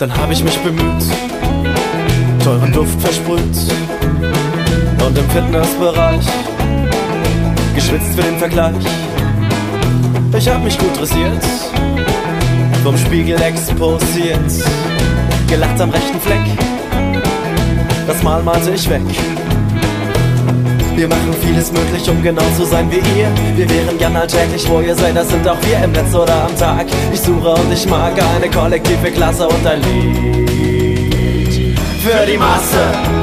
Dann hab ich mich bemüht, teuren Duft versprüht und im Fitnessbereich geschwitzt für den Vergleich. Ich hab mich gut dressiert, vom Spiegel exposiert, gelacht am rechten Fleck, das Mal malte ich weg. Wir machen vieles möglich, um genau zu sein wie ihr. Wir wären gern alltäglich, wo ihr seid, das sind auch wir im Netz oder am Tag. Ich suche und ich mag eine kollektive Klasse und ein Lied für die Masse.